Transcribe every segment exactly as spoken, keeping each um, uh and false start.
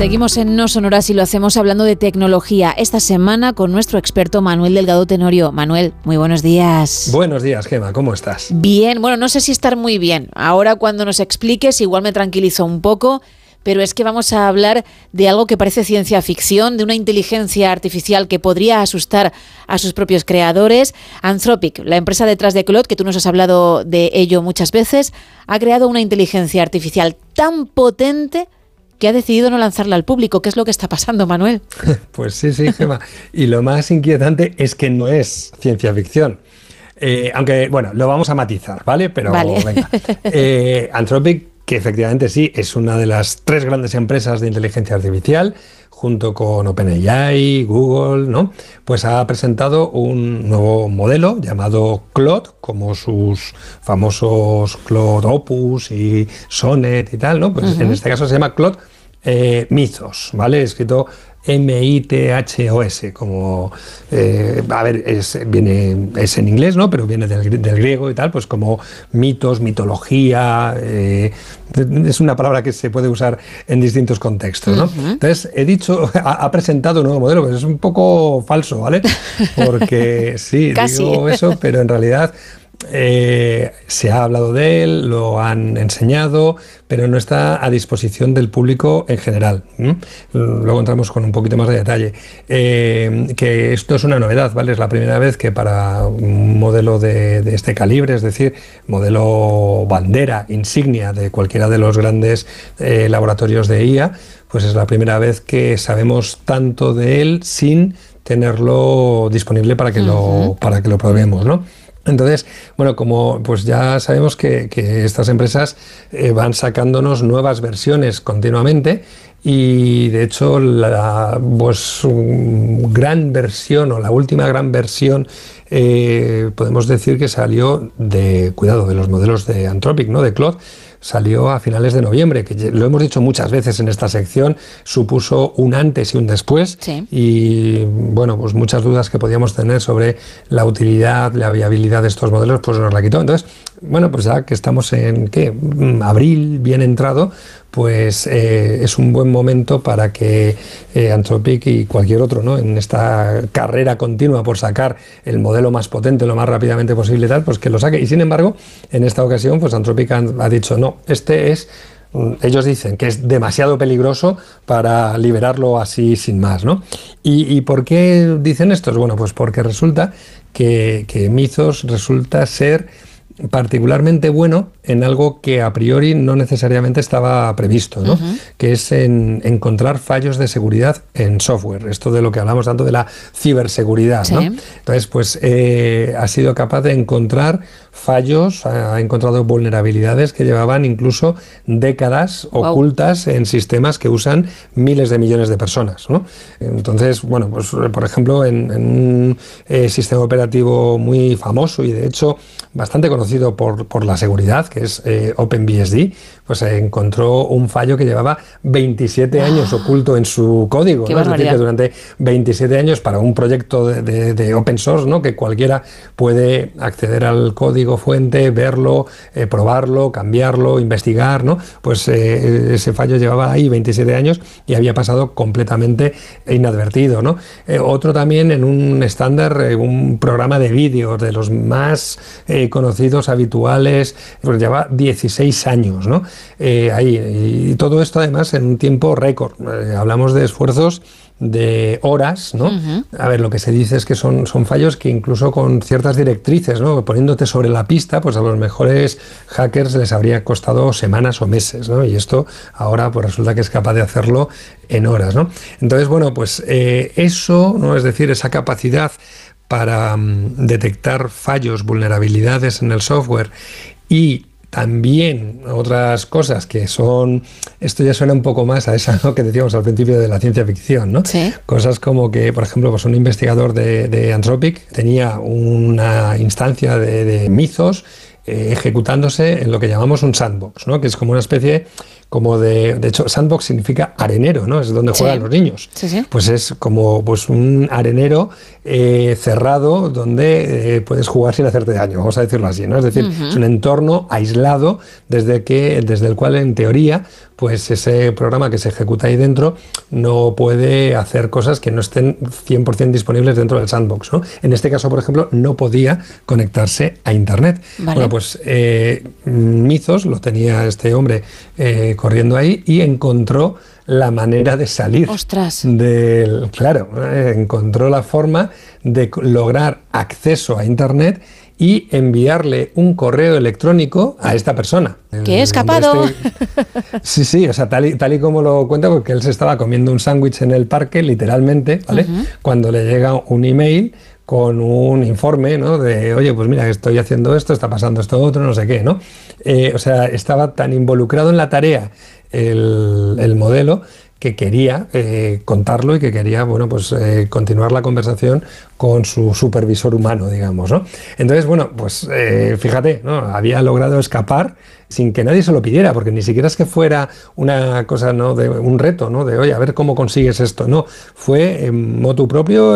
Seguimos en No Sonoras y lo hacemos hablando de tecnología. Esta semana con nuestro experto Manuel Delgado Tenorio. Manuel, muy buenos días. Buenos días, Gema, ¿cómo estás? Bien, bueno, no sé si estar muy bien. Ahora cuando nos expliques igual me tranquilizo un poco, pero es que vamos a hablar de algo que parece ciencia ficción, de una inteligencia artificial que podría asustar a sus propios creadores. Anthropic, la empresa detrás de Claude, que tú nos has hablado de ello muchas veces, ha creado una inteligencia artificial tan potente que ha decidido no lanzarla al público. ¿Qué es lo que está pasando, Manuel? Pues sí, sí, Gema. Y lo más inquietante es que no es ciencia ficción. Eh, aunque, bueno, lo vamos a matizar, ¿vale? Pero vale. venga. Eh, Anthropic, que efectivamente sí, es una de las tres grandes empresas de inteligencia artificial, junto con OpenAI, Google, ¿no? Pues ha presentado un nuevo modelo llamado Claude, como sus famosos Claude Opus y Sonnet y tal, ¿no? Pues uh-huh. En este caso se llama Claude eh, Mythos, ¿vale? Escrito M I T H O S, como, eh, a ver, es, viene, es en inglés, ¿no? Pero viene del, del griego y tal, pues como mitos, mitología, eh, es una palabra que se puede usar en distintos contextos, ¿no? Uh-huh. Entonces, he dicho, ha, ha presentado un nuevo modelo, pero es un poco falso, ¿vale? Porque sí, Casi. digo eso, pero en realidad Eh, se ha hablado de él, lo han enseñado, pero no está a disposición del público en general. ¿Mm? Luego entramos con un poquito más de detalle. Eh, que esto es una novedad, ¿vale? Es la primera vez que para un modelo de, de este calibre, es decir, modelo bandera, insignia de cualquiera de los grandes eh, laboratorios de I A, pues es la primera vez que sabemos tanto de él sin tenerlo disponible para que, uh-huh. lo, para que lo probemos, ¿no? Entonces, bueno, como pues ya sabemos que, que estas empresas eh, van sacándonos nuevas versiones continuamente y de hecho la pues, gran versión o la última gran versión eh, podemos decir que salió de, cuidado, de los modelos de Anthropic, ¿no? De Claude. Salió a finales de noviembre, que lo hemos dicho muchas veces en esta sección, supuso un antes y un después. Sí. Y bueno, pues muchas dudas que podíamos tener sobre la utilidad, la viabilidad de estos modelos, pues nos la quitó. Entonces, bueno, pues ya que estamos en, ¿qué? Abril bien entrado, pues eh, es un buen momento para que eh, Anthropic y cualquier otro, ¿no? En esta carrera continua por sacar el modelo más potente lo más rápidamente posible y tal, pues que lo saque. Y sin embargo, en esta ocasión, pues Anthropic ha, ha dicho, no, este es, ellos dicen que es demasiado peligroso para liberarlo así sin más, ¿no? ¿Y, y por qué dicen esto? Bueno, pues porque resulta que, que Mythos resulta ser particularmente bueno en algo que a priori no necesariamente estaba previsto, ¿no? Uh-huh. Que es en encontrar fallos de seguridad en software, esto de lo que hablamos tanto de la ciberseguridad, sí. ¿no? Entonces, pues eh, ha sido capaz de encontrar fallos, ha encontrado vulnerabilidades que llevaban incluso décadas wow. ocultas en sistemas que usan miles de millones de personas, ¿no? Entonces, bueno, pues por ejemplo, en, en un eh, sistema operativo muy famoso y de hecho bastante conocido por, por la seguridad, que es eh, OpenBSD, pues se encontró un fallo que llevaba veintisiete ah, años oculto en su código, ¿no? Es decir, que durante veintisiete años para un proyecto de, de, de open source, ¿no? Que cualquiera puede acceder al código fuente, verlo, eh, probarlo, cambiarlo, investigar, ¿no? Pues eh, ese fallo llevaba ahí veintisiete años y había pasado completamente inadvertido, ¿no? Eh, otro también en un estándar, eh, un programa de vídeo de los más eh, conocidos, habituales, pues lleva dieciséis años, ¿no? Eh, ahí, y todo esto además en un tiempo récord. Eh, hablamos de esfuerzos de horas, ¿no? Uh-huh. A ver, lo que se dice es que son, son fallos que incluso con ciertas directrices, ¿no? Poniéndote sobre la pista, pues a los mejores hackers les habría costado semanas o meses, ¿no? Y esto ahora pues resulta que es capaz de hacerlo en horas, ¿no? Entonces, bueno, pues eh, eso, ¿no? Es decir, esa capacidad para um, detectar fallos, vulnerabilidades en el software y también otras cosas que son, esto ya suena un poco más a esa, ¿no? Que decíamos al principio de la ciencia ficción, ¿no? Sí. Cosas como que, por ejemplo, pues un investigador de, de Anthropic tenía una instancia de, de Mythos eh, ejecutándose en lo que llamamos un sandbox, ¿no? Que es como una especie como de... De hecho, sandbox significa arenero, ¿no? Es donde juegan sí. los niños. Sí, sí. Pues es como pues, un arenero eh, cerrado donde eh, puedes jugar sin hacerte daño, vamos a decirlo así, ¿no? Es decir, uh-huh. es un entorno aislado desde, que, desde el cual, en teoría, pues ese programa que se ejecuta ahí dentro no puede hacer cosas que no estén cien por ciento disponibles dentro del sandbox, ¿no? En este caso, por ejemplo, no podía conectarse a Internet. Vale. Bueno, pues eh, Mythos lo tenía este hombre eh, corriendo ahí y encontró la manera de salir. ¡Ostras! Del, claro, eh, encontró la forma de lograr acceso a Internet y enviarle un correo electrónico a esta persona. ¡Que he escapado! Este... Sí, sí, o sea, tal y, tal y como lo cuenta, porque él se estaba comiendo un sándwich en el parque, literalmente, ¿vale? Uh-huh. Cuando le llega un email con un informe, ¿no? De, oye, pues mira, estoy haciendo esto, está pasando esto otro, no sé qué, ¿no? Eh, o sea, estaba tan involucrado en la tarea el, el modelo que quería eh, contarlo y que quería, bueno, pues eh, continuar la conversación con su supervisor humano, digamos, ¿no? Entonces, bueno, pues eh, fíjate, ¿no? Había logrado escapar sin que nadie se lo pidiera, porque ni siquiera es que fuera una cosa, ¿no? De un reto, ¿no? De, oye, a ver cómo consigues esto, no. Fue en motu propio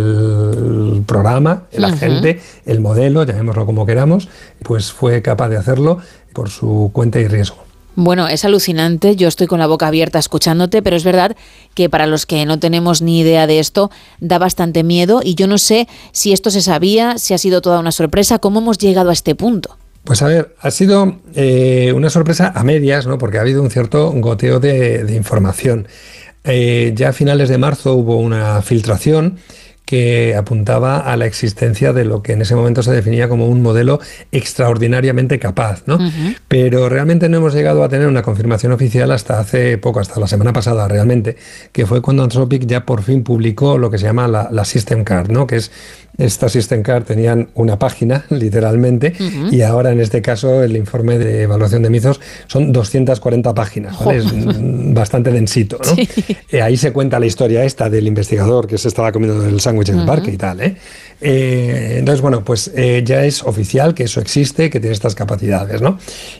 el programa, el uh-huh. agente, el modelo, llamémoslo como queramos, pues fue capaz de hacerlo por su cuenta y riesgo. Bueno, es alucinante, yo estoy con la boca abierta escuchándote, pero es verdad que para los que no tenemos ni idea de esto, da bastante miedo y yo no sé si esto se sabía, si ha sido toda una sorpresa, ¿cómo hemos llegado a este punto? Pues a ver, ha sido eh, una sorpresa a medias, ¿no? Porque ha habido un cierto goteo de, de información. Eh, ya a finales de marzo hubo una filtración que apuntaba a la existencia de lo que en ese momento se definía como un modelo extraordinariamente capaz, ¿no? Uh-huh. Pero realmente no hemos llegado a tener una confirmación oficial hasta hace poco, hasta la semana pasada realmente, que fue cuando Anthropic ya por fin publicó lo que se llama la, la System Card, ¿no? Que es esta System Card tenían una página, literalmente, uh-huh. y ahora en este caso el informe de evaluación de Mythos son doscientas cuarenta páginas, ¿vale? Es bastante densito, ¿no? Sí. Eh, ahí se cuenta la historia esta del investigador que se estaba comiendo el sándwich en uh-huh. el parque y tal, ¿eh? Eh, entonces, bueno, pues eh, ya es oficial que eso existe, que tiene estas capacidades, ¿no?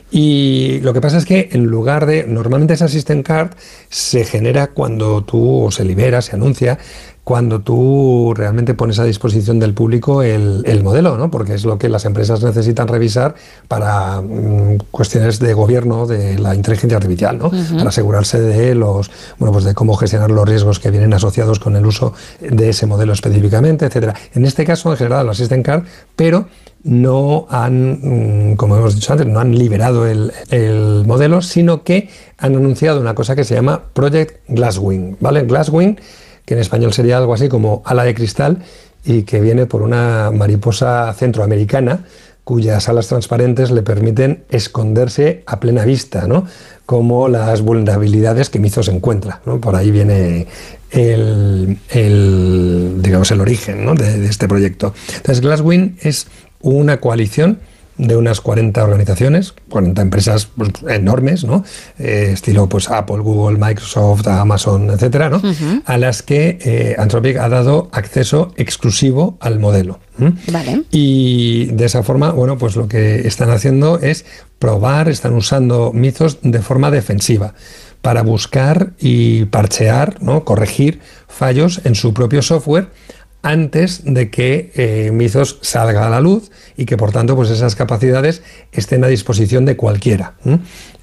Y lo que pasa es que en lugar de... Normalmente esa System Card se genera cuando tú, o se libera, se anuncia, cuando tú realmente pones a disposición del público el, el modelo, ¿no? Porque es lo que las empresas necesitan revisar para mm, cuestiones de gobierno de la inteligencia artificial, ¿no? Uh-huh. Para asegurarse de los, bueno, pues de cómo gestionar los riesgos que vienen asociados con el uso de ese modelo específicamente, etcétera. En este caso han generado la System Card, pero no han, como hemos dicho antes, no han liberado el, el modelo, sino que han anunciado una cosa que se llama Project Glasswing, ¿vale? Glasswing, que en español sería algo así como ala de cristal y que viene por una mariposa centroamericana cuyas alas transparentes le permiten esconderse a plena vista, ¿no? Como las vulnerabilidades que Mythos encuentra, ¿no? Por ahí viene el, el, digamos, el origen, ¿no? de, de este proyecto. Entonces, Glasswing es una coalición de unas cuarenta organizaciones, cuarenta empresas pues, enormes, ¿no? Eh, estilo pues Apple, Google, Microsoft, Amazon, etcétera, ¿no? Uh-huh. A las que eh, Anthropic ha dado acceso exclusivo al modelo. ¿Mm? Vale. Y de esa forma, bueno, pues lo que están haciendo es probar, están usando Mythos de forma defensiva para buscar y parchear, ¿no? Corregir fallos en su propio software antes de que eh, Mythos salga a la luz y que por tanto pues esas capacidades estén a disposición de cualquiera. ¿Mm?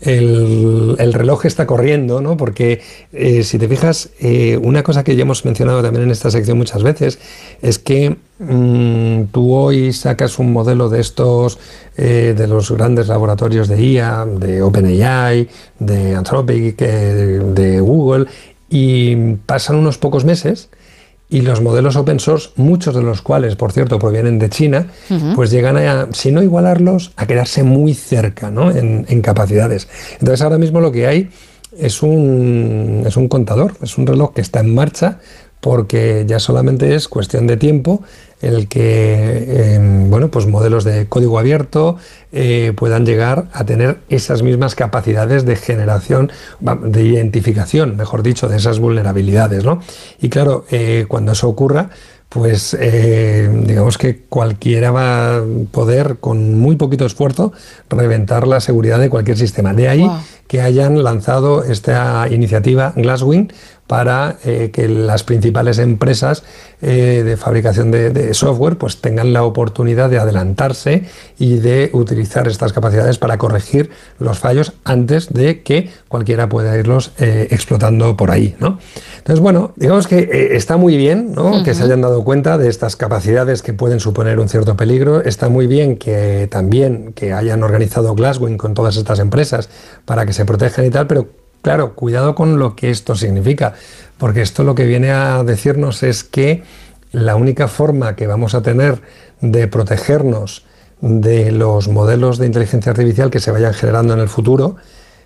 El, el reloj está corriendo, ¿no? Porque eh, si te fijas, eh, una cosa que ya hemos mencionado también en esta sección muchas veces es que mmm, tú hoy sacas un modelo de estos eh, de los grandes laboratorios de I A, de OpenAI, de Anthropic, eh, de Google, y pasan unos pocos meses y los modelos open source, muchos de los cuales, por cierto, provienen de China, uh-huh. pues llegan a, si no igualarlos, a quedarse muy cerca, ¿no? en, en capacidades. Entonces ahora mismo lo que hay es un, es un contador, es un reloj que está en marcha porque ya solamente es cuestión de tiempo el que eh, bueno, pues modelos de código abierto eh, puedan llegar a tener esas mismas capacidades de generación, de identificación, mejor dicho, de esas vulnerabilidades, ¿no? Y claro, eh, cuando eso ocurra, pues eh, digamos que cualquiera va a poder, con muy poquito esfuerzo, reventar la seguridad de cualquier sistema. De ahí wow. que hayan lanzado esta iniciativa Glasswing para eh, que las principales empresas eh, de fabricación de, de software pues tengan la oportunidad de adelantarse y de utilizar estas capacidades para corregir los fallos antes de que cualquiera pueda irlos eh, explotando por ahí, ¿no? Entonces, bueno, digamos que eh, está muy bien, ¿no? Uh-huh. que se hayan dado cuenta de estas capacidades que pueden suponer un cierto peligro. Está muy bien que también que hayan organizado Glasswing con todas estas empresas para que se protejan y tal, pero claro, cuidado con lo que esto significa, porque esto lo que viene a decirnos es que la única forma que vamos a tener de protegernos de los modelos de inteligencia artificial que se vayan generando en el futuro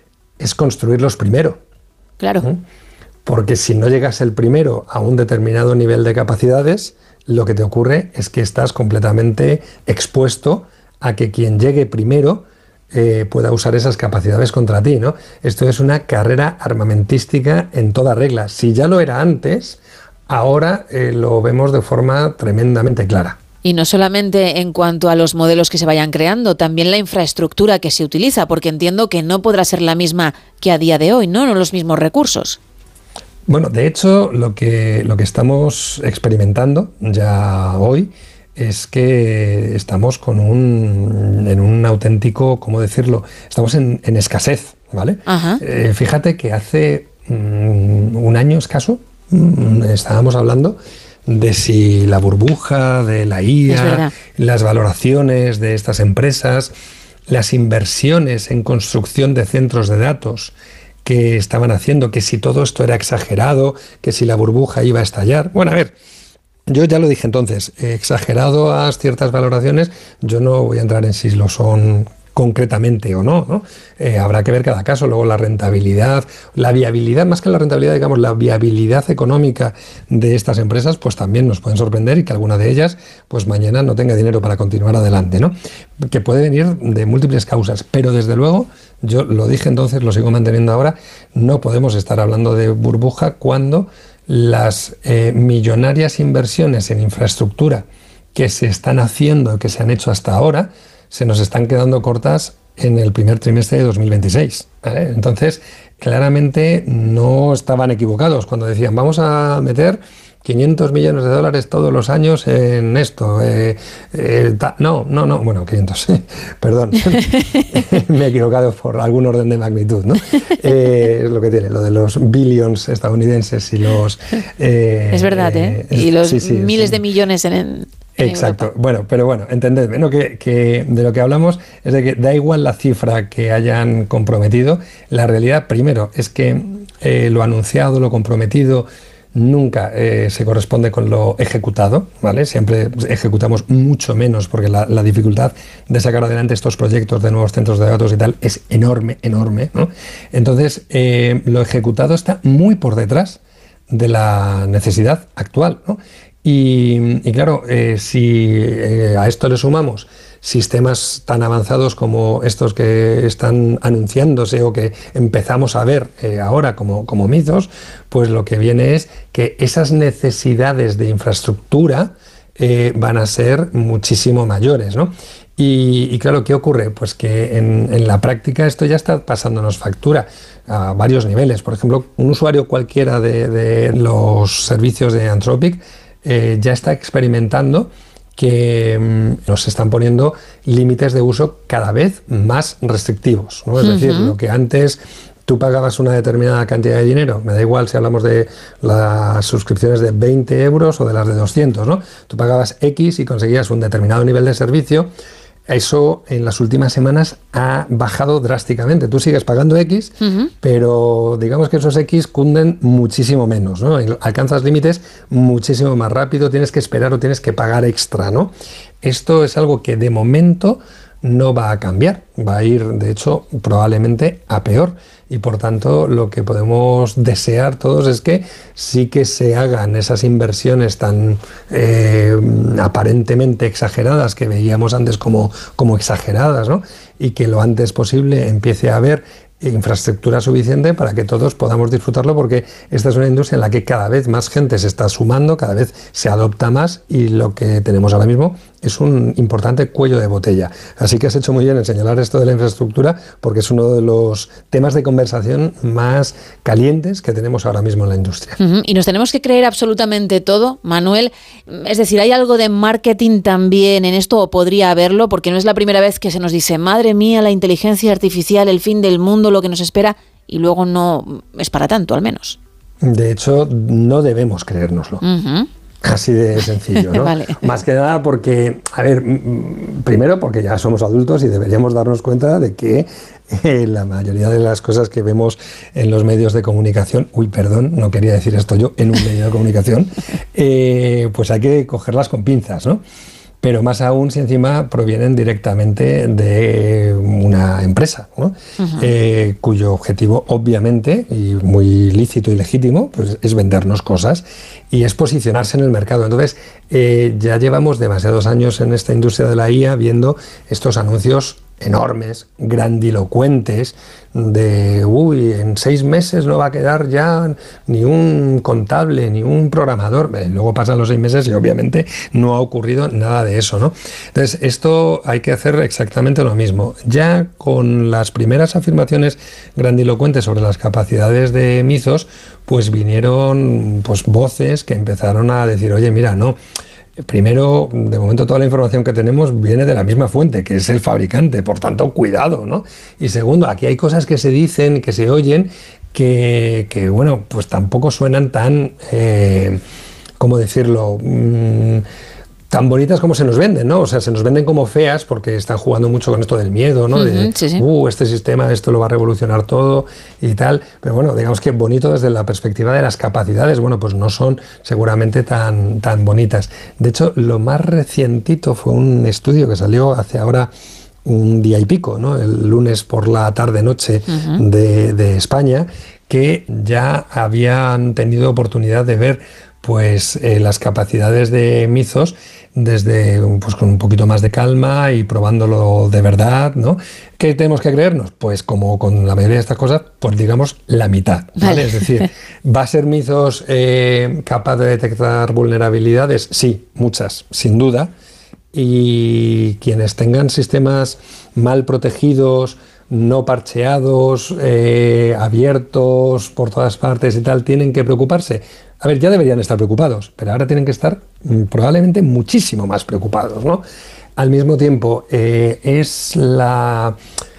es construirlos primero. Claro. ¿Mm? Porque si no llegas el primero a un determinado nivel de capacidades, lo que te ocurre es que estás completamente expuesto a que quien llegue primero Eh, pueda usar esas capacidades contra ti, ¿no? Esto es una carrera armamentística en toda regla. Si ya lo era antes, ahora eh, lo vemos de forma tremendamente clara. Y no solamente en cuanto a los modelos que se vayan creando, también la infraestructura que se utiliza, porque entiendo que no podrá ser la misma que a día de hoy, ¿no? No los mismos recursos. Bueno, de hecho, lo que, lo que estamos experimentando ya hoy es que estamos con un, en un auténtico, ¿cómo decirlo? Estamos en, en escasez, ¿vale? Eh, fíjate que hace mm, un año escaso mm, estábamos hablando de si la burbuja de la I A, las valoraciones de estas empresas, las inversiones en construcción de centros de datos que estaban haciendo, que si todo esto era exagerado, que si la burbuja iba a estallar. Bueno, a ver, yo ya lo dije entonces, eh, exagerado a ciertas valoraciones, yo no voy a entrar en si lo son concretamente o no, ¿no? Eh, habrá que ver cada caso. Luego la rentabilidad, la viabilidad, más que la rentabilidad, digamos, la viabilidad económica de estas empresas, pues también nos pueden sorprender y que alguna de ellas, pues mañana no tenga dinero para continuar adelante, ¿no? Que puede venir de múltiples causas, pero desde luego, yo lo dije entonces, lo sigo manteniendo ahora, no podemos estar hablando de burbuja cuando las eh, millonarias inversiones en infraestructura que se están haciendo, que se han hecho hasta ahora, se nos están quedando cortas en el primer trimestre de dos mil veintiséis, ¿vale? Entonces, claramente no estaban equivocados cuando decían vamos a meter quinientos millones de dólares todos los años en esto. Eh, eh, ta, no, no, no, bueno, quinientos, perdón, me he equivocado por algún orden de magnitud, ¿no? Eh, es lo que tiene, lo de los billions estadounidenses y los... Eh, es verdad, ¿eh? eh y los sí, sí, miles sí. de millones en... en Exacto, Europa. Bueno, pero bueno, entendedme, ¿no? que, que de lo que hablamos es de que da igual la cifra que hayan comprometido, la realidad primero es que eh, lo anunciado, lo comprometido, nunca eh, se corresponde con lo ejecutado, ¿vale? Siempre ejecutamos mucho menos porque la, la dificultad de sacar adelante estos proyectos de nuevos centros de datos y tal es enorme, enorme, ¿no? Entonces, eh, lo ejecutado está muy por detrás de la necesidad actual, ¿no? Y, y claro, eh, si eh, a esto le sumamos sistemas tan avanzados como estos que están anunciándose o que empezamos a ver eh, ahora como, como mitos, pues lo que viene es que esas necesidades de infraestructura eh, van a ser muchísimo mayores, ¿no? Y, y claro, ¿qué ocurre? Pues que en, en la práctica esto ya está pasándonos factura a varios niveles. Por ejemplo, un usuario cualquiera de, de los servicios de Anthropic eh, ya está experimentando que mmm, nos están poniendo límites de uso cada vez más restrictivos, ¿no? Es uh-huh. decir, lo que antes tú pagabas una determinada cantidad de dinero, me da igual si hablamos de las suscripciones de veinte euros o de las de doscientos, ¿no? Tú pagabas X y conseguías un determinado nivel de servicio. Eso en las últimas semanas ha bajado drásticamente. Tú sigues pagando X, uh-huh. pero digamos que esos X cunden muchísimo menos, ¿no? Alcanzas límites muchísimo más rápido, tienes que esperar o tienes que pagar extra, ¿no? Esto es algo que de momento no va a cambiar, va a ir, de hecho, probablemente a peor. y por tanto lo que podemos desear todos es que sí que se hagan esas inversiones tan eh, aparentemente exageradas que veíamos antes como, como exageradas, ¿no? Y que lo antes posible empiece a haber infraestructura suficiente para que todos podamos disfrutarlo, porque esta es una industria en la que cada vez más gente se está sumando, cada vez se adopta más y lo que tenemos ahora mismo es un importante cuello de botella. Así que has hecho muy bien en señalar esto de la infraestructura, porque es uno de los temas de conversación más calientes que tenemos ahora mismo en la industria. Uh-huh. Y nos tenemos que creer absolutamente todo, Manuel. Es decir, ¿hay algo de marketing también en esto o podría haberlo? Porque no es la primera vez que se nos dice, madre mía, la inteligencia artificial, el fin del mundo, lo que nos espera, y luego no es para tanto, al menos. De hecho, no debemos creérnoslo. Uh-huh. Así de sencillo, ¿no? Vale. Más que nada porque, a ver, primero porque ya somos adultos y deberíamos darnos cuenta de que eh, la mayoría de las cosas que vemos en los medios de comunicación, uy, perdón, no quería decir esto yo, en un medio de comunicación, eh, pues hay que cogerlas con pinzas, ¿no? Pero más aún si encima provienen directamente de una empresa, ¿no? Uh-huh. eh, cuyo objetivo, obviamente, y muy lícito y legítimo, pues es vendernos cosas y es posicionarse en el mercado. Entonces, eh, ya llevamos demasiados años en esta industria de la I A viendo estos anuncios enormes, grandilocuentes, de uy, en seis meses no va a quedar ya ni un contable, ni un programador. Eh, luego pasan los seis meses y obviamente no ha ocurrido nada de eso, ¿no? Entonces, esto hay que hacer exactamente lo mismo. Ya con las primeras afirmaciones grandilocuentes sobre las capacidades de Mizos, pues vinieron pues voces que empezaron a decir, oye, mira, no. Primero, de momento toda la información que tenemos viene de la misma fuente, que es el fabricante, por tanto, cuidado, ¿no? Y segundo, aquí hay cosas que se dicen, que se oyen, que, que bueno, pues tampoco suenan tan, eh, ¿cómo decirlo?, Mm, tan bonitas como se nos venden, ¿no? O sea, se nos venden como feas porque están jugando mucho con esto del miedo, ¿no? De, uh-huh, sí, sí. uh, este sistema, esto lo va a revolucionar todo y tal. Pero bueno, digamos que bonito desde la perspectiva de las capacidades, bueno, pues no son seguramente tan, tan bonitas. De hecho, lo más recientito fue un estudio que salió hace ahora un día y pico, ¿no? El lunes por la tarde-noche uh-huh. de, de España, que ya habían tenido oportunidad de ver pues eh, las capacidades de Mizos desde pues con un poquito más de calma y probándolo de verdad, ¿no? ¿Qué tenemos que creernos? Pues como con la mayoría de estas cosas, pues digamos la mitad, ¿vale? Vale. Es decir, ¿va a ser Mizos eh, capaz de detectar vulnerabilidades? Sí, muchas, sin duda. Y quienes tengan sistemas mal protegidos, no parcheados, eh, abiertos por todas partes y tal, ¿tienen que preocuparse? A ver, ya deberían estar preocupados, pero ahora tienen que estar mm, probablemente muchísimo más preocupados, ¿no? Al mismo tiempo, eh, es la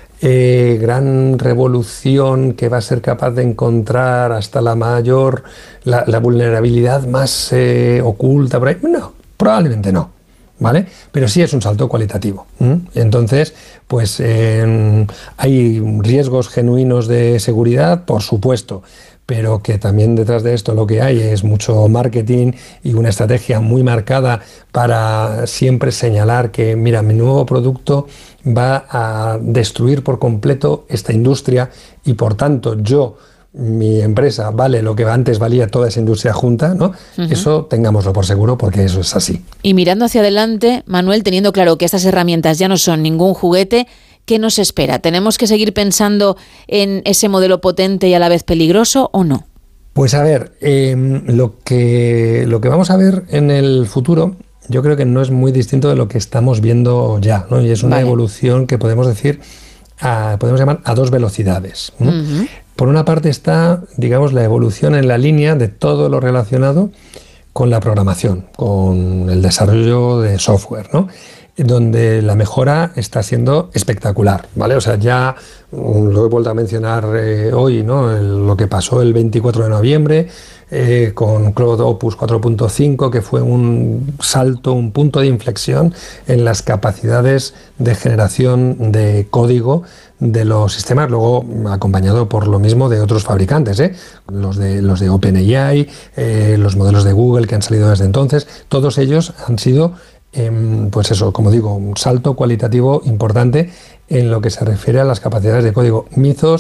eh, gran revolución que va a ser capaz de encontrar hasta la mayor, la, la vulnerabilidad más eh, oculta por ahí. No, probablemente no. ¿Vale? Pero sí es un salto cualitativo. ¿Mm? Entonces, pues eh, hay riesgos genuinos de seguridad, por supuesto, pero que también detrás de esto lo que hay es mucho marketing y una estrategia muy marcada para siempre señalar que, mira, mi nuevo producto va a destruir por completo esta industria y por tanto yo, mi empresa, vale lo que antes valía toda esa industria junta, ¿no? Uh-huh. Eso tengámoslo por seguro porque eso es así. Y mirando hacia adelante, Manuel, teniendo claro que estas herramientas ya no son ningún juguete, ¿qué nos espera? ¿Tenemos que seguir pensando en ese modelo potente y a la vez peligroso o no? Pues a ver, eh, lo que, lo que vamos a ver en el futuro yo creo que no es muy distinto de lo que estamos viendo ya, ¿no? Y es una vale. evolución que podemos decir, a, podemos llamar a dos velocidades, ¿no? Uh-huh. Por una parte está, digamos, la evolución en la línea de todo lo relacionado con la programación, con el desarrollo de software, ¿no? Donde la mejora está siendo espectacular, ¿vale? O sea, ya lo he vuelto a mencionar eh, hoy, ¿no? El, lo que pasó el veinticuatro de noviembre eh, con Cloud Opus cuatro punto cinco, que fue un salto, un punto de inflexión en las capacidades de generación de código de los sistemas, luego acompañado por lo mismo de otros fabricantes, ¿eh? los de los de OpenAI, eh, los modelos de Google que han salido desde entonces, todos ellos han sido, eh, pues eso, como digo, un salto cualitativo importante en lo que se refiere a las capacidades de código. Mizos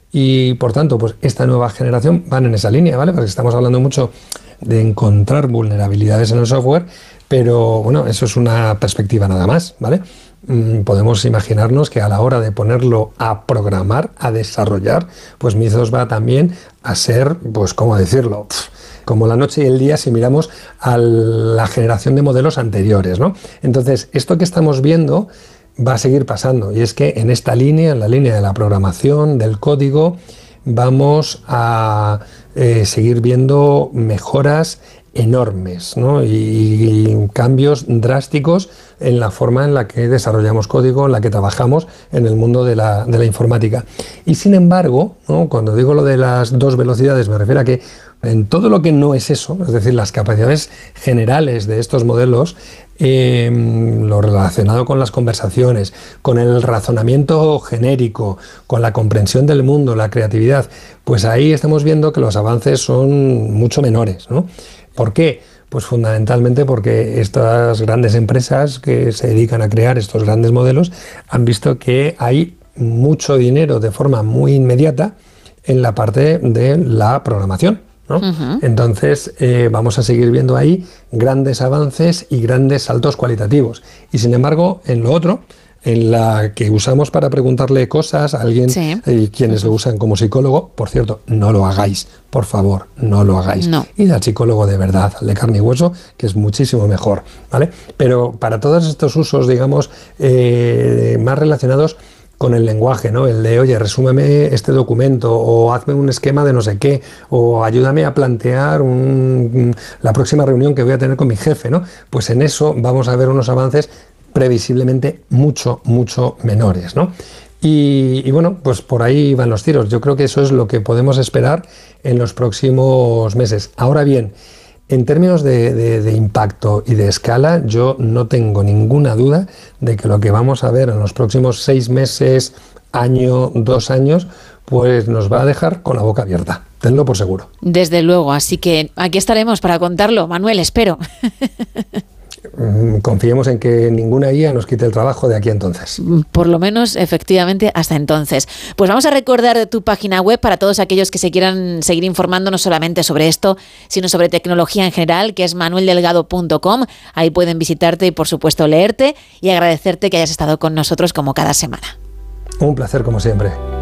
Y por tanto, pues esta nueva generación van en esa línea, ¿vale? Porque estamos hablando mucho de encontrar vulnerabilidades en el software, pero bueno, eso es una perspectiva nada más, ¿vale? Mm, podemos imaginarnos que a la hora de ponerlo a programar, a desarrollar, pues Mythos va también a ser, pues, ¿cómo decirlo? Pff, como la noche y el día si miramos a la generación de modelos anteriores, ¿no? Entonces, esto que estamos viendo va a seguir pasando, y es que en esta línea, en la línea de la programación, del código, vamos a eh, seguir viendo mejoras enormes, ¿no? y, y cambios drásticos en la forma en la que desarrollamos código, en la que trabajamos en el mundo de la, de la informática. Y sin embargo, ¿no? Cuando digo lo de las dos velocidades, me refiero a que en todo lo que no es eso, es decir, las capacidades generales de estos modelos, eh, lo relacionado con las conversaciones, con el razonamiento genérico, con la comprensión del mundo, la creatividad, pues ahí estamos viendo que los avances son mucho menores, ¿no? ¿Por qué? Pues fundamentalmente porque estas grandes empresas que se dedican a crear estos grandes modelos han visto que hay mucho dinero de forma muy inmediata en la parte de la programación, ¿no? Uh-huh. Entonces eh, vamos a seguir viendo ahí grandes avances y grandes saltos cualitativos. Y sin embargo, en lo otro, en la que usamos para preguntarle cosas a alguien, sí. eh, quienes lo usan como psicólogo, por cierto, no lo hagáis, por favor, no lo hagáis. No. Id al psicólogo de verdad, al de carne y hueso, que es muchísimo mejor, ¿vale? Pero para todos estos usos, digamos, eh, más relacionados con el lenguaje, ¿no? El de, oye, resúmeme este documento, o hazme un esquema de no sé qué, o ayúdame a plantear un, la próxima reunión que voy a tener con mi jefe, ¿no? Pues en eso vamos a ver unos avances previsiblemente mucho, mucho menores, ¿no? Y, y bueno, pues por ahí van los tiros. Yo creo que eso es lo que podemos esperar en los próximos meses. Ahora bien, en términos de, de, de impacto y de escala, yo no tengo ninguna duda de que lo que vamos a ver en los próximos seis meses, año, dos años, pues nos va a dejar con la boca abierta. Tenlo por seguro. Desde luego, así que aquí estaremos para contarlo. Manuel, espero. Confiemos en que ninguna I A nos quite el trabajo de aquí a entonces. Por lo menos, efectivamente, hasta entonces. Pues vamos a recordar tu página web para todos aquellos que se quieran seguir informando no solamente sobre esto, sino sobre tecnología en general, que es manuel delgado punto com. Ahí pueden visitarte y, por supuesto, leerte, y agradecerte que hayas estado con nosotros como cada semana. Un placer, como siempre.